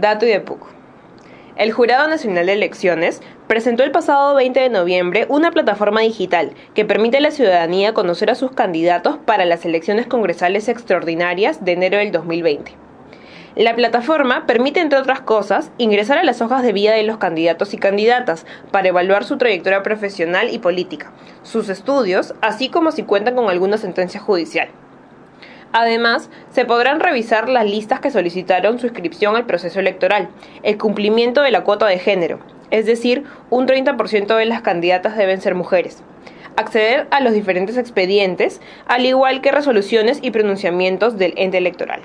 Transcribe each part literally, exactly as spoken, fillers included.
Dato y de P U C. El Jurado Nacional de Elecciones presentó el pasado veinte de noviembre una plataforma digital que permite a la ciudadanía conocer a sus candidatos para las elecciones congresales extraordinarias de enero del dos mil veinte. La plataforma permite, entre otras cosas, ingresar a las hojas de vida de los candidatos y candidatas para evaluar su trayectoria profesional y política, sus estudios, así como si cuentan con alguna sentencia judicial. Además, se podrán revisar las listas que solicitaron su inscripción al proceso electoral, el cumplimiento de la cuota de género, es decir, un treinta por ciento de las candidatas deben ser mujeres, acceder a los diferentes expedientes, al igual que resoluciones y pronunciamientos del ente electoral.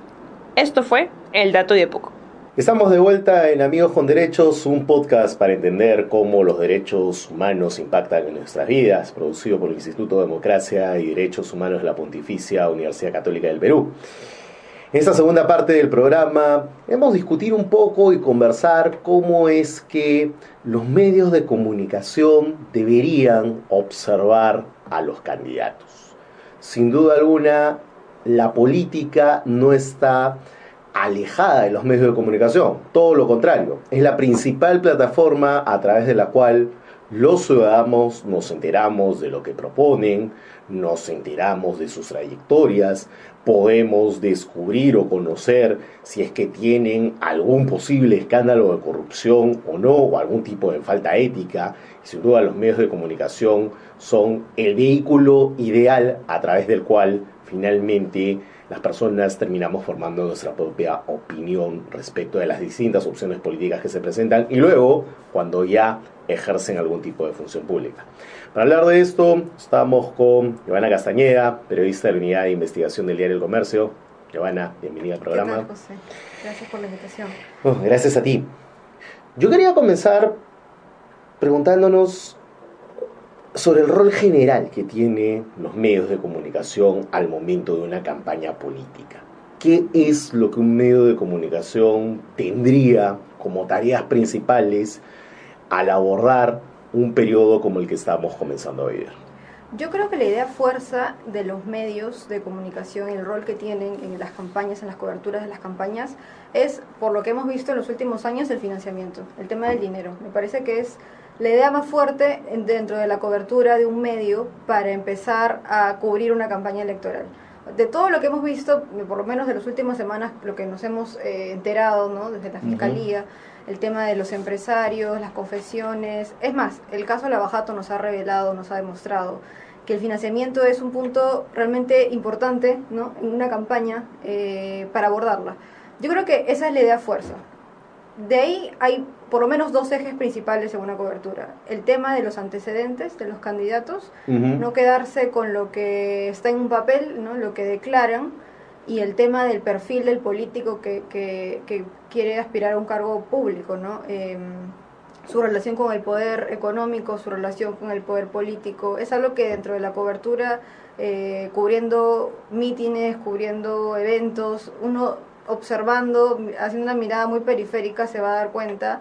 Esto fue el Dato de P U C. Estamos de vuelta en Amigos con Derechos, un podcast para entender cómo los derechos humanos impactan en nuestras vidas, producido por el Instituto de Democracia y Derechos Humanos de la Pontificia Universidad Católica del Perú. En esta segunda parte del programa hemos discutir un poco y conversar cómo es que los medios de comunicación deberían observar a los candidatos. Sin duda alguna, la política no está alejada de los medios de comunicación, todo lo contrario, es la principal plataforma a través de la cual los ciudadanos nos enteramos de lo que proponen, nos enteramos de sus trayectorias, podemos descubrir o conocer si es que tienen algún posible escándalo de corrupción o no, o algún tipo de falta ética. Y sin duda los medios de comunicación son el vehículo ideal a través del cual finalmente las personas terminamos formando nuestra propia opinión respecto de las distintas opciones políticas que se presentan y luego cuando ya ejercen algún tipo de función pública. Para hablar de esto, estamos con Giovanna Castañeda, periodista de la Unidad de Investigación del Diario El Comercio. Giovanna, bienvenida al programa. ¿Qué tal, José? Gracias por la invitación. Oh, gracias a ti. Yo quería comenzar preguntándonos sobre el rol general que tienen los medios de comunicación al momento de una campaña política. ¿Qué es lo que un medio de comunicación tendría como tareas principales al abordar un periodo como el que estamos comenzando a vivir? Yo creo que la idea fuerza de los medios de comunicación y el rol que tienen en las campañas, en las coberturas de las campañas, es, por lo que hemos visto en los últimos años, el financiamiento, el tema del dinero. Me parece que es la idea más fuerte dentro de la cobertura de un medio para empezar a cubrir una campaña electoral. De todo lo que hemos visto, por lo menos de las últimas semanas, lo que nos hemos eh, enterado, ¿no?, desde la Fiscalía, uh-huh. el tema de los empresarios, las confesiones. Es más, el caso Lavajato nos ha revelado, nos ha demostrado que el financiamiento es un punto realmente importante, ¿no?, en una campaña eh, para abordarla. Yo creo que esa es la idea fuerza. De ahí hay por lo menos dos ejes principales en una cobertura. El tema de los antecedentes de los candidatos, uh-huh. no quedarse con lo que está en un papel, ¿no?, lo que declaran, y el tema del perfil del político que, que, que quiere aspirar a un cargo público, ¿no? Eh, su relación con el poder económico, su relación con el poder político, es algo que dentro de la cobertura, eh, cubriendo mítines, cubriendo eventos, uno observando, haciendo una mirada muy periférica, se va a dar cuenta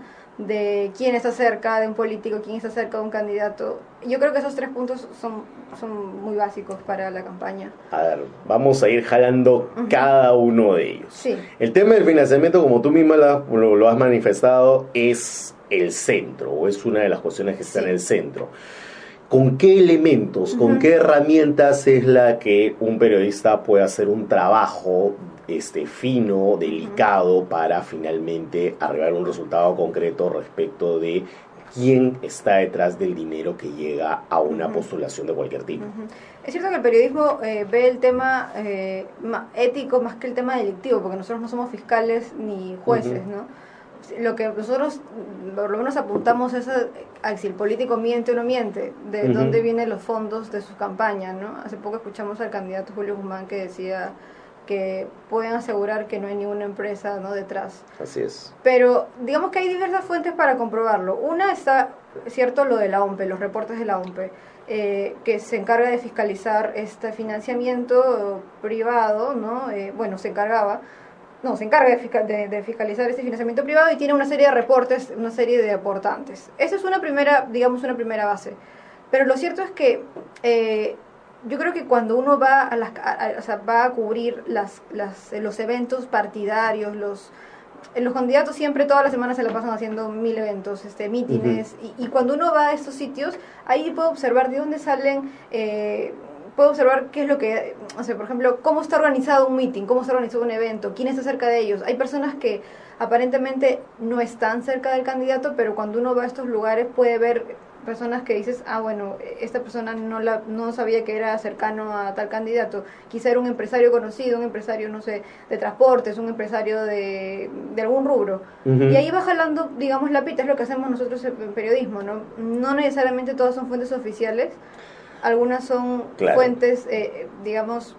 de quién está cerca de un político, quién está cerca de un candidato. Yo creo que esos tres puntos son, son muy básicos para la campaña. A ver, vamos a ir jalando uh-huh. cada uno de ellos. Sí. El tema del financiamiento, como tú misma la, lo, lo has manifestado, es el centro, o es una de las cuestiones que está sí. en el centro. ¿Con qué elementos, uh-huh. con qué herramientas es la que un periodista puede hacer un trabajo este, fino, delicado, uh-huh. para finalmente arribar a un resultado concreto respecto de quién está detrás del dinero que llega a una uh-huh. postulación de cualquier tipo? Uh-huh. Es cierto que el periodismo eh, ve el tema eh, ético más que el tema delictivo, porque nosotros no somos fiscales ni jueces, uh-huh. ¿no? Lo que nosotros por lo menos apuntamos es a, a si el político miente o no miente, de uh-huh. dónde vienen los fondos de sus campañas, ¿no? Hace poco escuchamos al candidato Julio Guzmán que decía que pueden asegurar que no hay ninguna empresa, ¿no?, detrás. Así es. Pero digamos que hay diversas fuentes para comprobarlo. Una está, cierto, lo de la O M P E, los reportes de la O M P E, eh, que se encarga de fiscalizar este financiamiento privado, ¿no? Eh, bueno, se encargaba... No, se encarga de, fiscal, de, de fiscalizar este financiamiento privado y tiene una serie de reportes, una serie de aportantes. Esa es una primera, digamos, una primera base. Pero lo cierto es que eh, yo creo que cuando uno va a, las, a, a, o sea, va a cubrir las, las, los eventos partidarios, los los candidatos siempre todas las semanas se la pasan haciendo mil eventos, este, mítines, uh-huh. y, y cuando uno va a estos sitios, ahí puede observar de dónde salen, eh, puede observar qué es lo que, o sea, por ejemplo, cómo está organizado un meeting, cómo está organizado un evento, quién está cerca de ellos. Hay personas que aparentemente no están cerca del candidato, pero cuando uno va a estos lugares puede ver personas que dices, ah, bueno, esta persona no la no sabía que era cercano a tal candidato, quizá era un empresario conocido, un empresario, no sé, de transportes, un empresario de, de algún rubro, uh-huh. y ahí va jalando, digamos, la pita, es lo que hacemos nosotros en periodismo, ¿no? No necesariamente todas son fuentes oficiales, algunas son claro. fuentes, eh, digamos,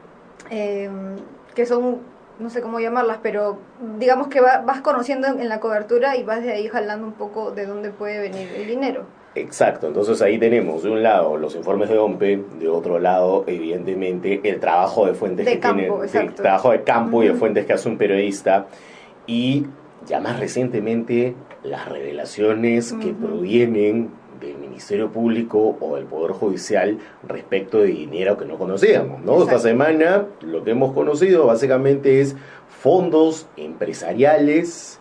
eh, que son, no sé cómo llamarlas, pero digamos que va, vas conociendo en la cobertura y vas de ahí jalando un poco de dónde puede venir el dinero. Exacto, entonces ahí tenemos de un lado los informes de OMPE, de otro lado evidentemente el trabajo de fuentes de que campo, tiene, el trabajo de campo uh-huh. y de fuentes que hace un periodista, y ya más recientemente las revelaciones uh-huh. que provienen del Ministerio Público o del Poder Judicial respecto de dinero que no conocíamos, ¿no? Exacto. Esta semana lo que hemos conocido básicamente es fondos empresariales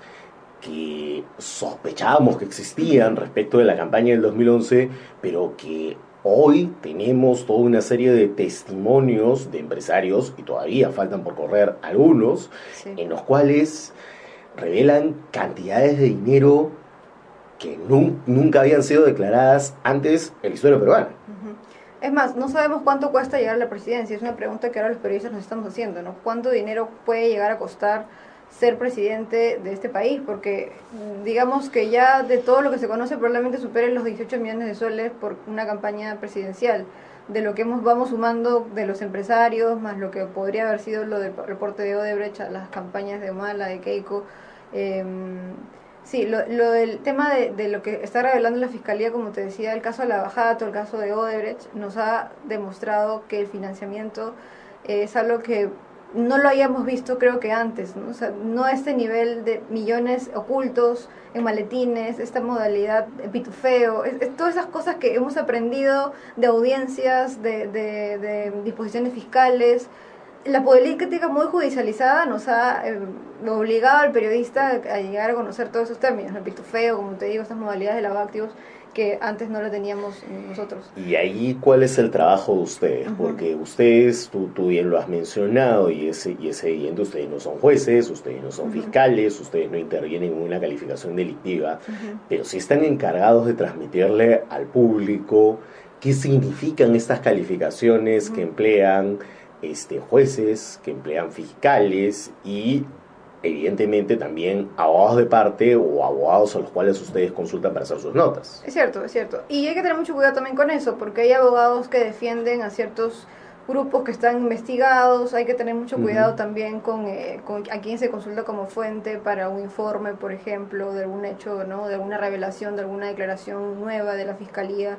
que sospechábamos que existían respecto de la campaña del dos mil once, pero que hoy tenemos toda una serie de testimonios de empresarios, y todavía faltan por correr algunos, sí. en los cuales revelan cantidades de dinero que nu- nunca habían sido declaradas antes en la historia peruana. Uh-huh. Es más, no sabemos cuánto cuesta llegar a la presidencia, es una pregunta que ahora los periodistas nos estamos haciendo, ¿no? ¿Cuánto dinero puede llegar a costar ser presidente de este país? Porque digamos que ya de todo lo que se conoce probablemente superen los dieciocho millones de soles por una campaña presidencial. De lo que hemos, vamos sumando de los empresarios, más lo que podría haber sido lo del reporte de Odebrecht, las campañas de Humala, de Keiko. Eh, sí, lo, lo del tema de, de lo que está revelando la Fiscalía, como te decía, el caso de Lavajato, el caso de Odebrecht, nos ha demostrado que el financiamiento es algo que no lo habíamos visto creo que antes, ¿no? O sea, no a este nivel de millones ocultos en maletines, esta modalidad de pitufeo, es, es, todas esas cosas que hemos aprendido de audiencias, de, de, de disposiciones fiscales. La política muy judicializada nos ha eh, obligado al periodista a llegar a conocer todos esos términos, el pitufeo, como te digo, estas modalidades de lavado de activos que antes no lo teníamos nosotros. Y ahí, ¿cuál es el trabajo de ustedes? Uh-huh. Porque ustedes, tú, tú bien lo has mencionado, y es, y es evidente, ustedes no son jueces, ustedes no son uh-huh. fiscales, ustedes no intervienen en una calificación delictiva, uh-huh. pero sí están encargados de transmitirle al público qué significan estas calificaciones uh-huh. que emplean este, jueces, que emplean fiscales y evidentemente también abogados de parte o abogados a los cuales ustedes consultan para hacer sus notas. Es cierto, es cierto. Y hay que tener mucho cuidado también con eso, porque hay abogados que defienden a ciertos grupos que están investigados, hay que tener mucho cuidado uh-huh. también con, eh, con a quién se consulta como fuente para un informe, por ejemplo, de algún hecho, ¿no? De alguna revelación, de alguna declaración nueva de la Fiscalía.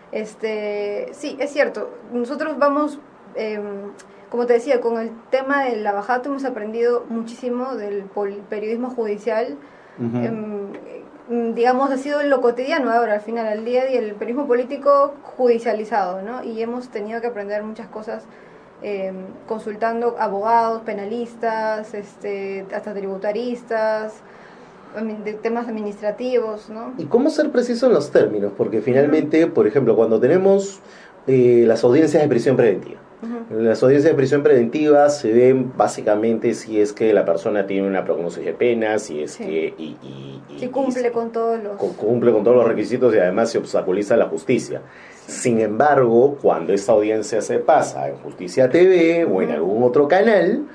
Este, sí, es cierto, nosotros vamos... Eh, Como te decía, con el tema del Lavajato hemos aprendido muchísimo del periodismo judicial. Uh-huh. Eh, digamos, ha sido lo cotidiano ahora, al final, al día, y el periodismo político judicializado, ¿no? Y hemos tenido que aprender muchas cosas eh, consultando abogados, penalistas, este, hasta tributaristas, de temas administrativos, ¿no? ¿Y cómo ser preciso en los términos? Porque finalmente, uh-huh. por ejemplo, cuando tenemos eh, las audiencias de prisión preventiva, Uh-huh. las audiencias de prisión preventiva se ven básicamente si es que la persona tiene una prognosis de pena, si es sí. que y, y, y, si cumple y, con todos los cumple con todos los requisitos y además se obstaculiza la justicia. Sí. Sin embargo, cuando esta audiencia se pasa en Justicia T V uh-huh. o en algún otro canal,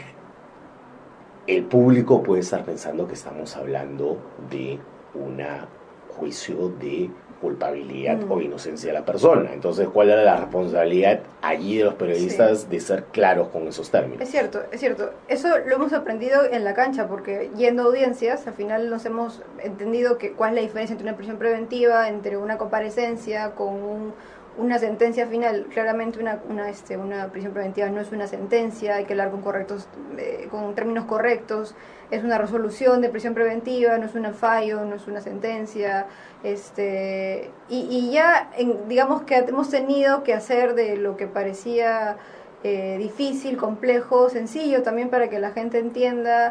el público puede estar pensando que estamos hablando de un juicio de culpabilidad mm. o inocencia de la persona. Entonces, ¿cuál era la responsabilidad allí de los periodistas sí. de ser claros con esos términos? Es cierto, es cierto. Eso lo hemos aprendido en la cancha, porque yendo a audiencias, al final nos hemos entendido que cuál es la diferencia entre una prisión preventiva, entre una comparecencia con un, una sentencia final. Claramente una, una, este, una prisión preventiva no es una sentencia, hay que hablar con, correctos, eh, con términos correctos. Es una resolución de prisión preventiva, no es un fallo, no es una sentencia, este y, y ya en, digamos que hemos tenido que hacer de lo que parecía eh, difícil, complejo, sencillo también para que la gente entienda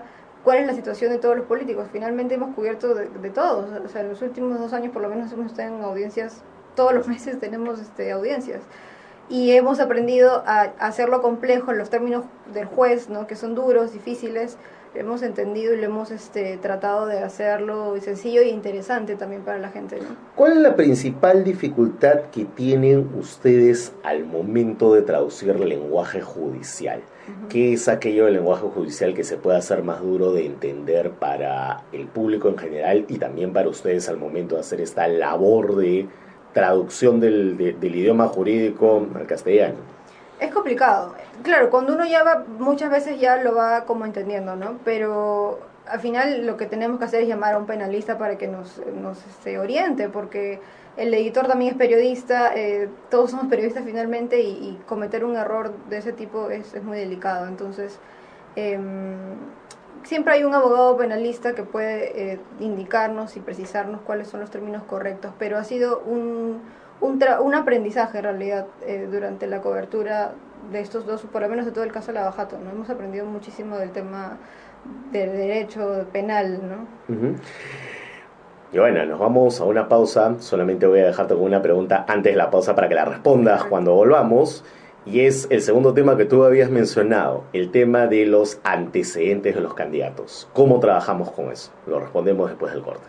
cuál es la situación de todos los políticos. Finalmente hemos cubierto de, de todos, o sea, en los últimos dos años por lo menos hemos estado en audiencias, todos los meses tenemos este, audiencias. Y hemos aprendido a, a hacerlo complejo en los términos del juez, ¿no? Que son duros, difíciles. Hemos entendido y lo hemos este, tratado de hacerlo sencillo e interesante también para la gente, ¿no? ¿Cuál es la principal dificultad que tienen ustedes al momento de traducir lenguaje judicial? Uh-huh. ¿Qué es aquello del lenguaje judicial que se puede hacer más duro de entender para el público en general y también para ustedes al momento de hacer esta labor de traducción del, de, del idioma jurídico al castellano? Es complicado. Claro, cuando uno ya va, muchas veces ya lo va como entendiendo, ¿no? Pero al final lo que tenemos que hacer es llamar a un penalista para que nos, nos este, oriente, porque el editor también es periodista, eh, todos somos periodistas finalmente, y, y cometer un error de ese tipo es, es muy delicado. Entonces, eh, siempre hay un abogado penalista que puede eh, indicarnos y precisarnos cuáles son los términos correctos, pero ha sido un, un, tra- un aprendizaje en realidad eh, durante la cobertura de estos dos, por lo menos de todo el caso de Lavajato, ¿no? Hemos aprendido muchísimo del tema del derecho penal, ¿no? Uh-huh. Y bueno, nos vamos a una pausa. Solamente voy a dejarte con una pregunta antes de la pausa para que la respondas cuando volvamos. Y es el segundo tema que tú habías mencionado, el tema de los antecedentes de los candidatos. ¿Cómo trabajamos con eso? Lo respondemos después del corte.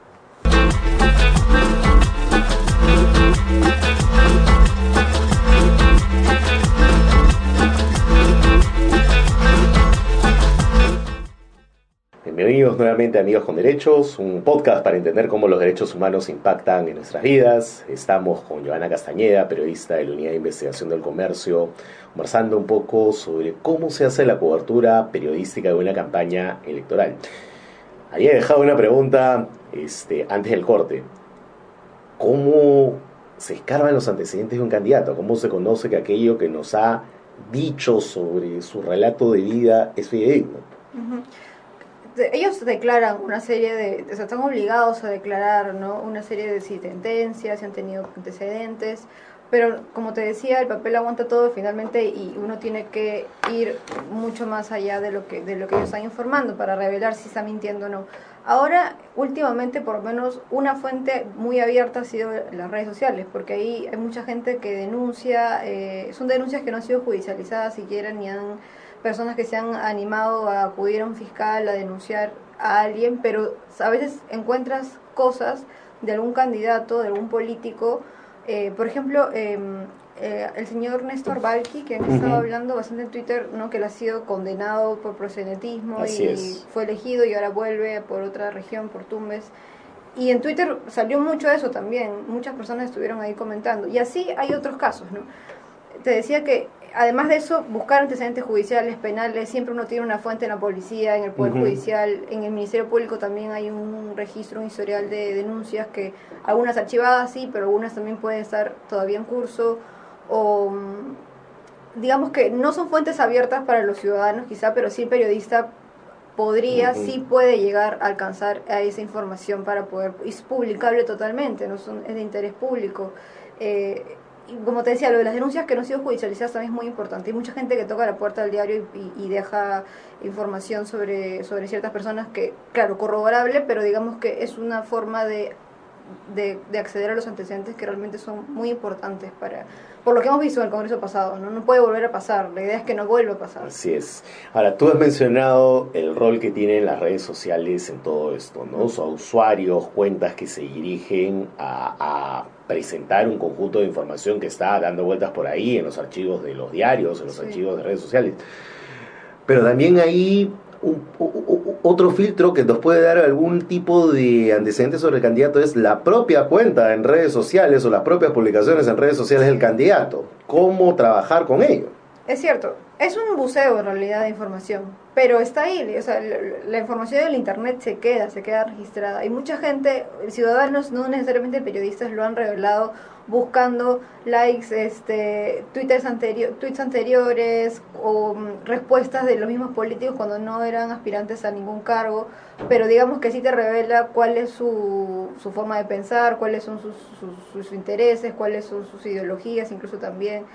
Bienvenidos nuevamente a Amigos con Derechos, un podcast para entender cómo los derechos humanos impactan en nuestras vidas. Estamos con Joana Castañeda, periodista de la Unidad de Investigación del Comercio, conversando un poco sobre cómo se hace la cobertura periodística de una campaña electoral. Había dejado una pregunta este, antes del corte. ¿Cómo se escarban los antecedentes de un candidato? ¿Cómo se conoce que aquello que nos ha dicho sobre su relato de vida es fidedigno? Uh-huh. Ellos declaran una serie de, o sea, están obligados a declarar, ¿no? Una serie de sentencias, si han tenido antecedentes, pero como te decía, el papel aguanta todo finalmente y uno tiene que ir mucho más allá de lo que de lo que ellos están informando para revelar si está mintiendo o no. Ahora, últimamente, por lo menos una fuente muy abierta ha sido las redes sociales, porque ahí hay mucha gente que denuncia, eh, son denuncias que no han sido judicializadas siquiera, ni han personas que se han animado a acudir a un fiscal a denunciar a alguien, pero a veces encuentras cosas de algún candidato, de algún político, eh, por ejemplo, eh, eh, el señor Néstor Balqui, que han uh-huh. estado hablando bastante en Twitter, ¿no? Que él ha sido condenado por proxenetismo. Así y es. Fue elegido y ahora vuelve por otra región, por Tumbes. Y en Twitter salió mucho eso también, muchas personas estuvieron ahí comentando. Y así hay otros casos, ¿no? Te decía que además de eso, buscar antecedentes judiciales, penales, siempre uno tiene una fuente en la policía, en el Poder uh-huh. Judicial, en el Ministerio Público también hay un registro, un historial de denuncias, que algunas archivadas sí, pero algunas también pueden estar todavía en curso, o digamos que no son fuentes abiertas para los ciudadanos quizá, pero sí el periodista podría, uh-huh. sí puede llegar a alcanzar a esa información para poder, es publicable totalmente, no son, es de interés público. Eh, Como te decía, lo de las denuncias que no han sido judicializadas también es muy importante. Hay mucha gente que toca la puerta del diario y, y, y deja información sobre, sobre ciertas personas que, claro, corroborable, pero digamos que es una forma de, de, de acceder a los antecedentes que realmente son muy importantes para, por lo que hemos visto en el Congreso pasado, ¿no? No puede volver a pasar, la idea es que no vuelva a pasar. Así es. Ahora, tú has mencionado el rol que tienen las redes sociales en todo esto, ¿no? Son usuarios, cuentas que se dirigen a... a presentar un conjunto de información que está dando vueltas por ahí en los archivos de los diarios, en los sí. archivos de redes sociales. Pero también hay un, un, otro filtro que nos puede dar algún tipo de antecedentes sobre el candidato, es la propia cuenta en redes sociales o las propias publicaciones en redes sociales del candidato. ¿Cómo trabajar con ello? Es cierto, es un buceo en realidad de información, pero está ahí, o sea, la, la información del internet se queda, se queda registrada. Y mucha gente, ciudadanos, no necesariamente periodistas, lo han revelado buscando likes, este, tweets, anterior, tweets anteriores o um, respuestas de los mismos políticos cuando no eran aspirantes a ningún cargo, pero digamos que sí te revela cuál es su, su forma de pensar, cuáles son sus, sus, sus intereses, cuáles son sus ideologías, incluso también.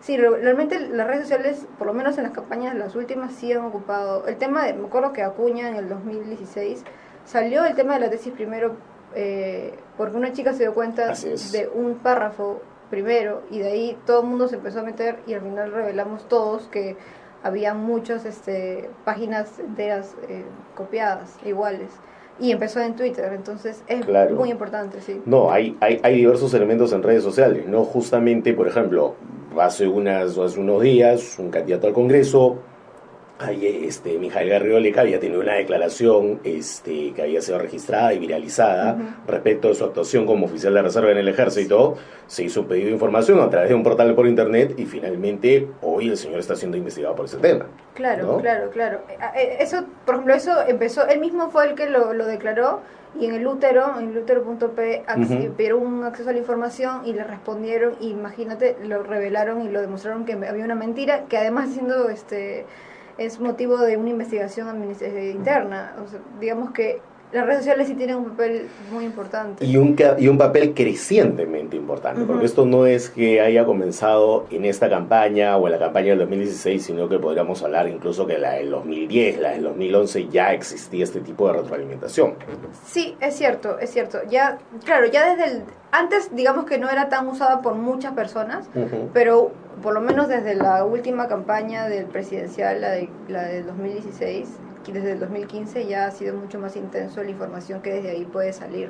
Sí, re- realmente las redes sociales, por lo menos en las campañas, las últimas sí han ocupado. El tema de, me acuerdo que Acuña en el dos mil dieciséis salió el tema de la tesis primero eh, porque una chica se dio cuenta Así es. de un párrafo primero y de ahí todo el mundo se empezó a meter y al final revelamos todos que había muchas este, páginas enteras eh, copiadas, iguales. Y empezó en Twitter, entonces es Claro. muy importante, sí. No, hay, hay, hay diversos elementos en redes sociales, ¿no? Justamente, por ejemplo, hace, unas, hace unos días, un candidato al Congreso, ahí, este, Mijael Garrigoleca había tenido una declaración este, que había sido registrada y viralizada Ujú. respecto de su actuación como oficial de reserva en el ejército. Se hizo un pedido de información a través de un portal por internet y finalmente hoy el señor está siendo investigado por ese tema. Claro, ¿no? claro, claro. Eh, eh, Eso, por ejemplo, eso empezó, él mismo fue el que lo, lo declaró y en el útero, en el útero punto pe, Ujú. pidieron un acceso a la información y le respondieron, y imagínate, lo revelaron y lo demostraron que había una mentira, que además siendo este es motivo de una investigación administrativa interna. O sea, digamos que las redes sociales sí tienen un papel muy importante. Y un, ca- y un papel crecientemente importante, Ujú. porque esto no es que haya comenzado en esta campaña o en la campaña del dos mil dieciséis, sino que podríamos hablar incluso que la del dos mil diez, la del dos mil once ya existía este tipo de retroalimentación. Sí, es cierto, es cierto. Ya, claro, ya desde el antes, digamos que no era tan usada por muchas personas, Ujú. pero por lo menos desde la última campaña del presidencial, la, de, la del dos mil dieciséis, y desde el dos mil quince ya ha sido mucho más intenso la información que desde ahí puede salir.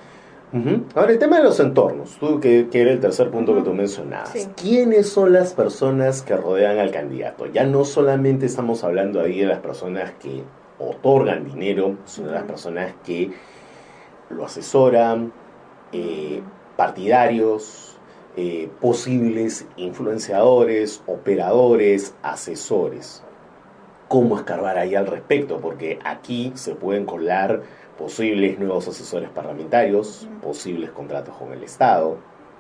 Ujú. Ahora, el tema de los entornos, tú que, que era el tercer punto Ujú. que tú mencionabas. Sí. ¿Quiénes son las personas que rodean al candidato? Ya no solamente estamos hablando ahí de las personas que otorgan dinero, sino de las Ujú. personas que lo asesoran, eh, partidarios, eh, posibles influenciadores, operadores, asesores. ¿Cómo escarbar ahí al respecto? Porque aquí se pueden colar posibles nuevos asesores parlamentarios, Ujú. posibles contratos con el Estado.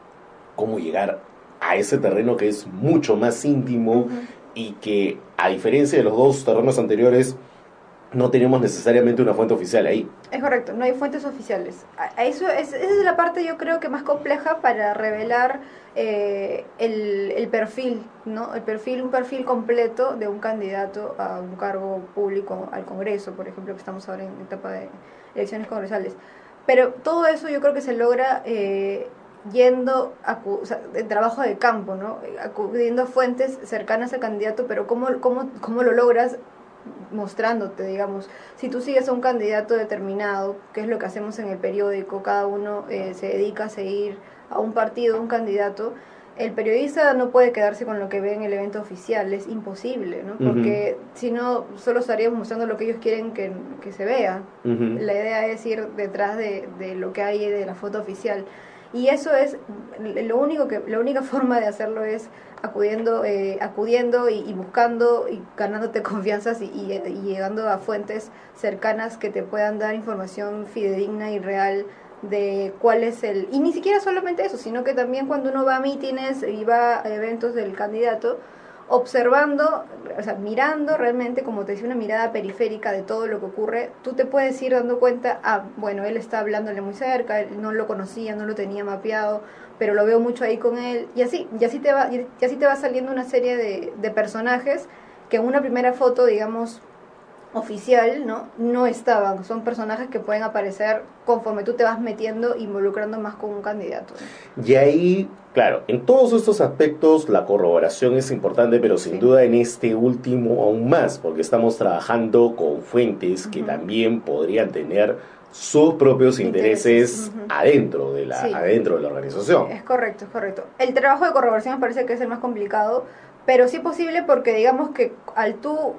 ¿Cómo llegar a ese terreno que es mucho más íntimo Ujú. y que, a diferencia de los dos terrenos anteriores, no tenemos necesariamente una fuente oficial ahí? Es correcto, no hay fuentes oficiales. A- a Eso es, esa es la parte yo creo que más compleja para revelar eh, el, el perfil, ¿no? El perfil, un perfil completo de un candidato a un cargo público al Congreso, por ejemplo, que estamos ahora en etapa de elecciones congresales. Pero todo eso yo creo que se logra eh, yendo a o sea, en trabajo de campo, ¿no? Acudiendo a fuentes cercanas al candidato, pero ¿cómo, cómo, cómo lo logras? Mostrándote, digamos, si tú sigues a un candidato determinado, que es lo que hacemos en el periódico, cada uno eh, se dedica a seguir a un partido, un candidato, el periodista no puede quedarse con lo que ve en el evento oficial, es imposible, ¿no? Porque uh-huh. si no, solo estaríamos mostrando lo que ellos quieren que, que se vea. Uh-huh. La idea es ir detrás de, de lo que hay de la foto oficial. Y eso es, lo único que, la única forma de hacerlo es acudiendo, eh, acudiendo y, y buscando y ganándote confianzas y, y, y llegando a fuentes cercanas que te puedan dar información fidedigna y real de cuál es el... Y ni siquiera solamente eso, sino que también cuando uno va a mítines y va a eventos del candidato, observando, o sea, mirando realmente, como te decía, una mirada periférica de todo lo que ocurre, tú te puedes ir dando cuenta, ah, bueno, él está hablándole muy cerca, él no lo conocía, no lo tenía mapeado, pero lo veo mucho ahí con él, y así, y así te va, y así te va saliendo una serie de, de personajes que en una primera foto, digamos, oficial, ¿no? No estaban, son personajes que pueden aparecer conforme tú te vas metiendo, involucrando más con un candidato, ¿no? Y ahí, claro, en todos estos aspectos la corroboración es importante, pero sin sí. duda en este último aún más, porque estamos trabajando con fuentes uh-huh. que también podrían tener sus propios intereses, intereses uh-huh. adentro, de la, sí. adentro de la organización. Es correcto, es correcto. El trabajo de corroboración me parece que es el más complicado, pero sí posible porque digamos que al tú...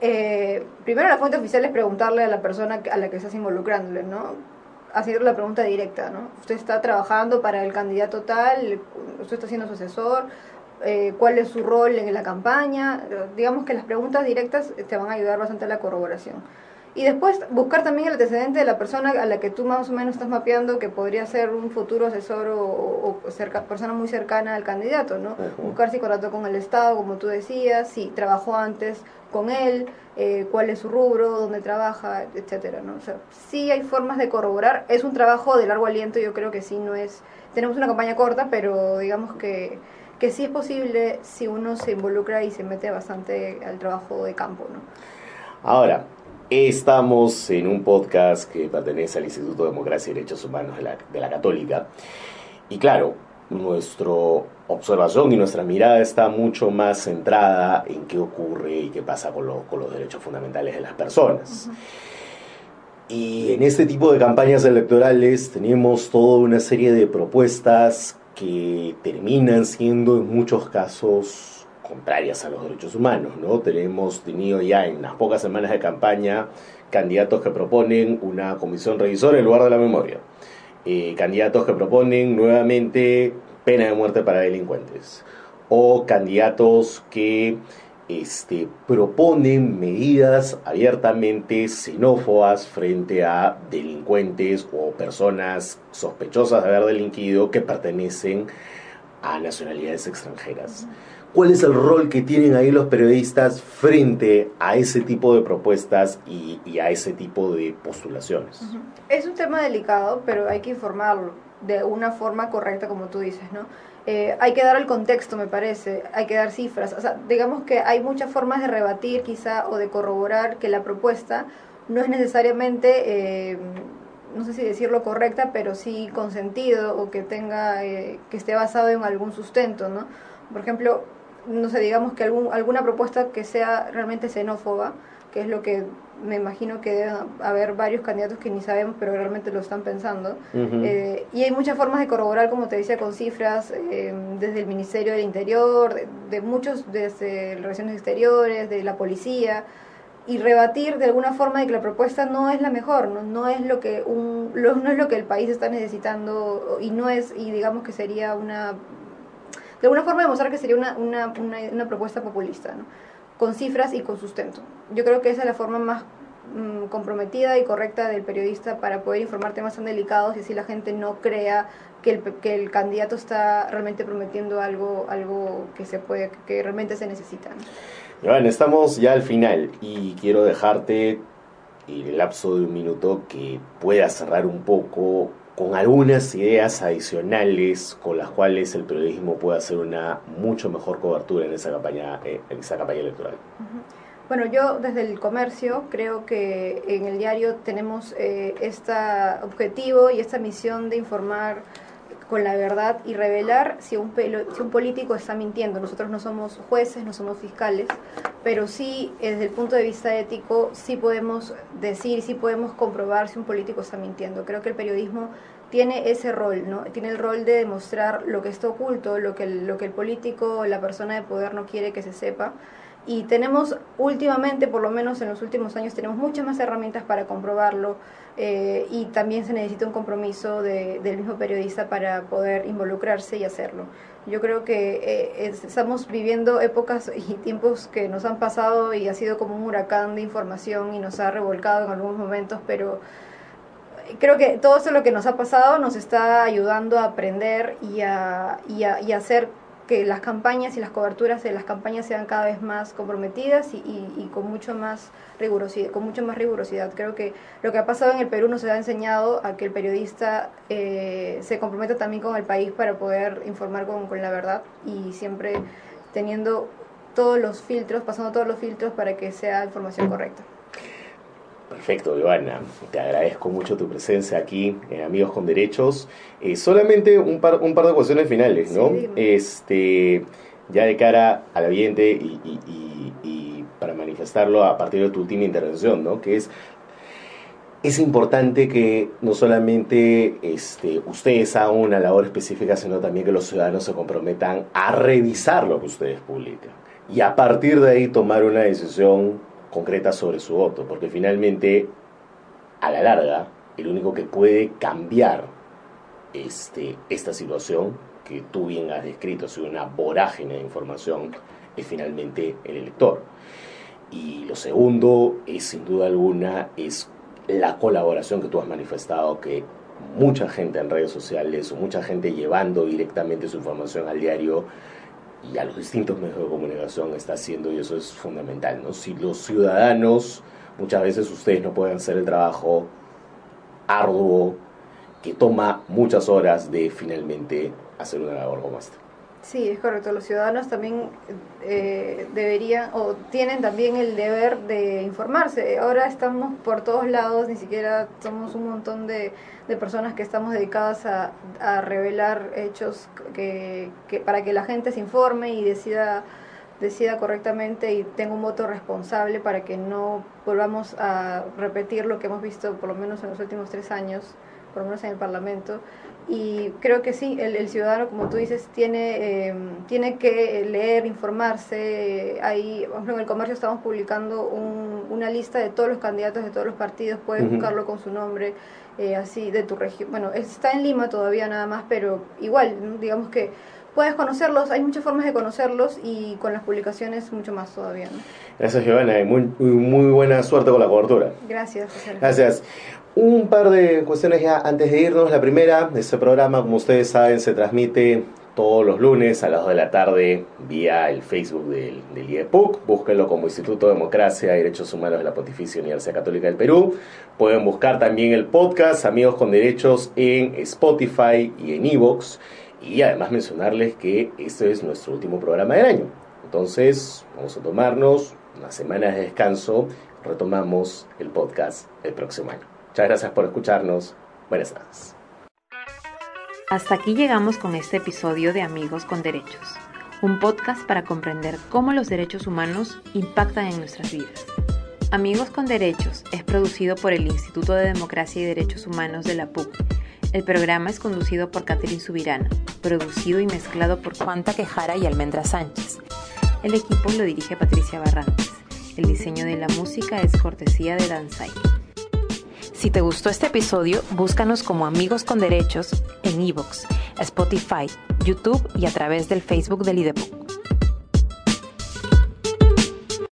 Eh, primero la fuente oficial es preguntarle a la persona a la que estás involucrándole, ¿no? Hacer la pregunta directa, ¿no? Usted está trabajando para el candidato tal, usted está siendo su asesor, eh, ¿cuál es su rol en la campaña? Digamos que las preguntas directas te van a ayudar bastante a la corroboración. Y después buscar también el antecedente de la persona a la que tú más o menos estás mapeando, que podría ser un futuro asesor o, o, o cerca, persona muy cercana al candidato, ¿no? Uh-huh. Buscar si contrató con el Estado, como tú decías, si trabajó antes con él, eh, cuál es su rubro, dónde trabaja, etcétera, ¿no? O sea, sí hay formas de corroborar. Es un trabajo de largo aliento, yo creo que sí no es... Tenemos una campaña corta, pero digamos que... que sí es posible si uno se involucra y se mete bastante al trabajo de campo, ¿no? Ahora, estamos en un podcast que pertenece al Instituto de Democracia y Derechos Humanos de la, de la Católica. Y claro, nuestra observación y nuestra mirada está mucho más centrada en qué ocurre y qué pasa con, lo, con los derechos fundamentales de las personas. Uh-huh. Y en este tipo de campañas electorales tenemos toda una serie de propuestas que terminan siendo en muchos casos contrarias a los derechos humanos, ¿no? Tenemos tenido ya en las pocas semanas de campaña candidatos que proponen una comisión revisora en lugar de la memoria, eh, candidatos que proponen nuevamente pena de muerte para delincuentes, o candidatos que este, proponen medidas abiertamente xenófobas frente a delincuentes o personas sospechosas de haber delinquido que pertenecen a nacionalidades extranjeras. ¿Cuál es el rol que tienen ahí los periodistas frente a ese tipo de propuestas y, y a ese tipo de postulaciones? Uh-huh. Es un tema delicado, pero hay que informarlo de una forma correcta, como tú dices, ¿no? Eh, hay que dar el contexto, me parece, hay que dar cifras. O sea, digamos que hay muchas formas de rebatir quizá o de corroborar que la propuesta no es necesariamente, eh, no sé si decirlo correcta, pero sí con sentido o que tenga, eh, que esté basado en algún sustento, ¿no? Por ejemplo, no sé, digamos que algún, alguna propuesta que sea realmente xenófoba, que es lo que me imagino que deben haber varios candidatos que ni sabemos, pero realmente lo están pensando. Uh-huh. Eh, y hay muchas formas de corroborar, como te decía, con cifras, eh, desde el Ministerio del Interior, de, de muchos, desde Relaciones Exteriores, de la policía, y rebatir de alguna forma de que la propuesta no es la mejor, no, no es lo que un, lo, no es lo que el país está necesitando, y no es, y digamos que sería una, de alguna forma demostrar que sería una, una, una, una propuesta populista, ¿no? Con cifras y con sustento. Yo creo que esa es la forma más mmm, comprometida y correcta del periodista para poder informar temas tan delicados y así la gente no crea que el, que el candidato está realmente prometiendo algo, algo que se puede, que realmente se necesita, ¿no? Bueno, estamos ya al final y quiero dejarte en el lapso de un minuto que puedas cerrar un poco con algunas ideas adicionales con las cuales el periodismo puede hacer una mucho mejor cobertura en esa campaña, en esa campaña electoral. Uh-huh. Bueno, yo desde el comercio creo que en el diario tenemos eh, este objetivo y esta misión de informar con la verdad y revelar si un, si un político está mintiendo. Nosotros no somos jueces, no somos fiscales, pero sí, desde el punto de vista ético, sí podemos decir, sí podemos comprobar si un político está mintiendo. Creo que el periodismo tiene ese rol, ¿no? Tiene el rol de demostrar lo que está oculto, lo que el, lo que el político, la persona de poder no quiere que se sepa. Y tenemos últimamente, por lo menos en los últimos años, tenemos muchas más herramientas para comprobarlo, eh, y también se necesita un compromiso de, del mismo periodista para poder involucrarse y hacerlo. Yo creo que eh, es, estamos viviendo épocas y tiempos que nos han pasado y ha sido como un huracán de información y nos ha revolcado en algunos momentos, pero creo que todo eso lo que nos ha pasado nos está ayudando a aprender y a, y a, y a hacer que las campañas y las coberturas de las campañas sean cada vez más comprometidas y, y, y con mucho más rigurosidad, con mucho más rigurosidad. Creo que lo que ha pasado en el Perú nos ha enseñado a que el periodista eh, se comprometa también con el país para poder informar con, con la verdad y siempre teniendo todos los filtros, pasando todos los filtros para que sea información correcta. Perfecto, Giovanna. Te agradezco mucho tu presencia aquí en Amigos con Derechos. Eh, solamente un par, un par de cuestiones finales, ¿no? Sí, este, ya de cara al ambiente y, y, y, y para manifestarlo a partir de tu última intervención, ¿no? Que es, es importante que no solamente este, ustedes hagan una labor específica, sino también que los ciudadanos se comprometan a revisar lo que ustedes publican y a partir de ahí tomar una decisión concreta sobre su voto, porque finalmente, a la larga, el único que puede cambiar este, esta situación que tú bien has descrito, es una vorágine de información, es finalmente el elector. Y lo segundo es, sin duda alguna, es la colaboración que tú has manifestado, que mucha gente en redes sociales o mucha gente llevando directamente su información al diario y a los distintos medios de comunicación está haciendo, y eso es fundamental, ¿no? Si los ciudadanos, muchas veces ustedes no pueden hacer el trabajo arduo que toma muchas horas de finalmente hacer una labor como esta. Sí, es correcto. Los ciudadanos también eh, deberían o tienen también el deber de informarse. Ahora estamos por todos lados, ni siquiera somos un montón de, de personas que estamos dedicadas a, a revelar hechos que, que para que la gente se informe y decida decida correctamente y tenga un voto responsable para que no volvamos a repetir lo que hemos visto por lo menos en los últimos tres años, por lo menos en el Parlamento. Y creo que sí, el, el ciudadano, como tú dices, tiene, eh, tiene que leer, informarse. Ahí, por ejemplo, en El Comercio estamos publicando un, una lista de todos los candidatos de todos los partidos, puedes uh-huh. buscarlo con su nombre, eh, así, de tu región. Bueno, está en Lima todavía nada más, pero igual, digamos que puedes conocerlos, hay muchas formas de conocerlos y con las publicaciones mucho más todavía, ¿no? Gracias, Giovanna, y muy, muy buena suerte con la cobertura. Gracias, José. Gracias. Un par de cuestiones ya antes de irnos. La primera, este programa, como ustedes saben, se transmite todos los lunes a las dos de la tarde vía el Facebook del, del I E P U C. Búsquenlo como Instituto de Democracia y Derechos Humanos de la Pontificia Universidad Católica del Perú. Pueden buscar también el podcast Amigos con Derechos en Spotify y en iVoox. Y además mencionarles que este es nuestro último programa del año. Entonces, vamos a tomarnos unas semanas de descanso. Retomamos el podcast el próximo año. Muchas gracias por escucharnos. Buenas tardes. Hasta aquí llegamos con este episodio de Amigos con Derechos, un podcast para comprender cómo los derechos humanos impactan en nuestras vidas. Amigos con Derechos es producido por el Instituto de Democracia y Derechos Humanos de la P U C. El programa es conducido por Catherine Subirana, producido y mezclado por Juan Taquejara y Almendra Sánchez. El equipo lo dirige Patricia Barrantes. El diseño de la música es cortesía de Danzai. Si te gustó este episodio, búscanos como Amigos con Derechos en iVoox, Spotify, YouTube y a través del Facebook del I D E P U C.